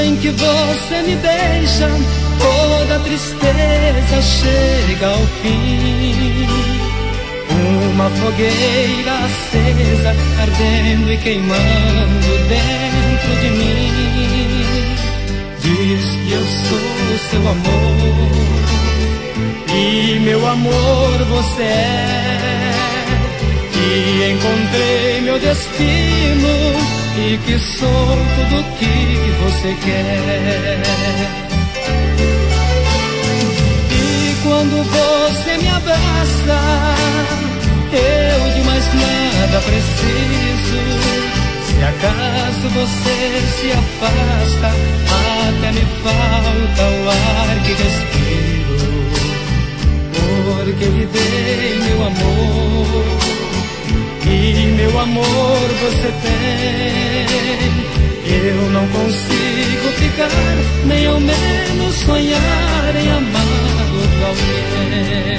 em que você me beija, toda tristeza chega ao fim. Uma fogueira acesa, ardendo e queimando dentro de mim. Diz que eu sou seu amor, e meu amor você é. Que encontrei meu destino e que sou tudo que você quer. E quando você me abraça, eu de mais nada preciso. Se acaso você se afasta, até me falta o ar que respiro. Porque lhe dei meu amor, e meu amor você tem. Eu não consigo ficar, nem ao menos sonhar em amar outro alguém.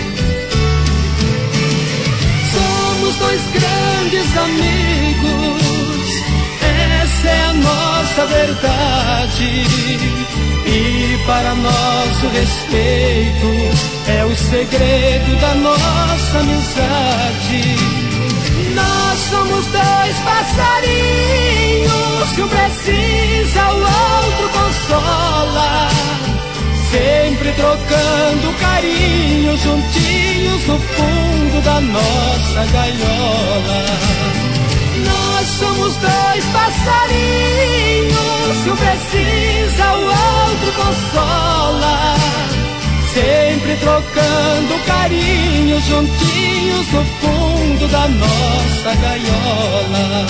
Somos dois grandes amigos, essa é a nossa verdade. E para nosso respeito é o segredo da nossa amizade. Nós somos dois passarinhos, se um precisa o outro consola. Sempre trocando carinho, juntinhos no fundo da nossa gaiola. Nós somos dois passarinhos, se um precisa o outro consola. Sempre trocando carinho, juntinhos no fundo da nossa gaiola.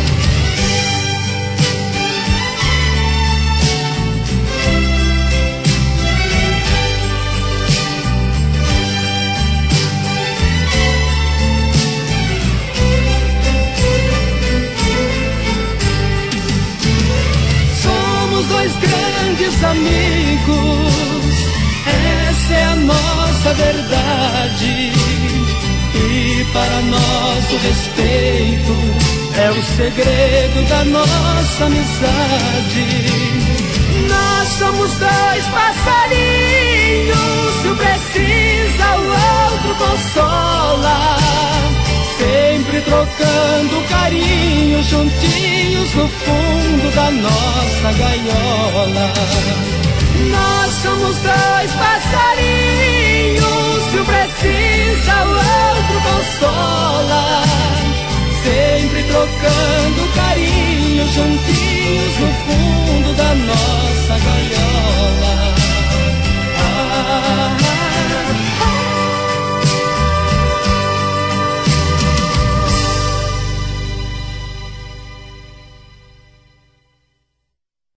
Somos dois grandes amigos, essa é a nossa verdade. E para nosso respeito é o segredo da nossa amizade. Nós somos dois passarinhos, se um precisa o outro consola. Sempre trocando carinho, juntinhos no fundo da nossa gaiola. Nós somos dois passarinhos, se um precisa o outro consola. Sempre trocando carinho, juntinhos